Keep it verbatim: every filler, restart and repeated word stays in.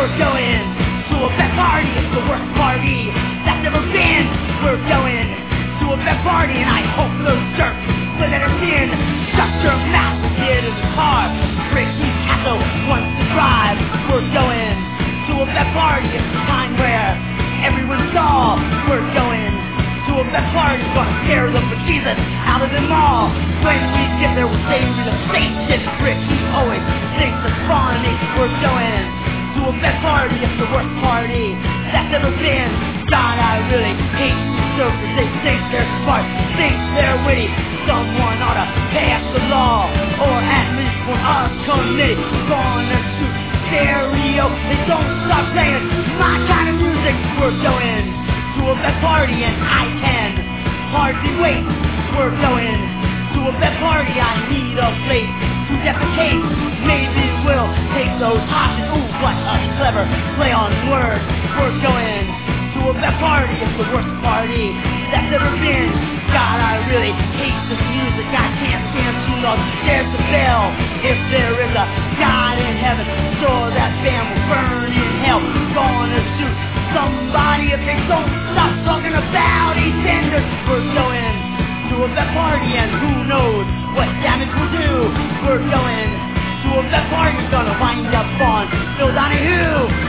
We're going to a bed party. It's the worst party that's ever been. We're going to a bed party, and I hope those jerks split their skin. Shut your mouth, get in the car. Ricky Castle wants to drive. We're going to a bed party. It's the time where everyone's all. We're going to a bed party. Gonna scare the bejesus out of them all. When we get there, we'll say to the station. Ricky always thinks it's funny. We're going to a bed party. It's the worst party that's ever been. God, I really hate jokers. They think they're smart, think they're witty. Someone ought to pass the law, or at least for our committee. Gonna shoot stereo. They don't stop playing my kind of music. We're going to a bed party, and I can hardly wait. We're going to a bed party. I need a place to defecate. Maybe we'll take those options. Ooh, what a clever play on words. We're going to a bed party. It's the worst party that's ever been. God, I really hate this music. I can't stand too long. There's the bell. If there is a God in heaven, sure that band will burn in hell. Gonna shoot somebody if they don't stop talking about EastEnders. We're going to a bed party, and who knows what damage we'll do. We're going to a bed party. Gonna wind up on Phil Donahue.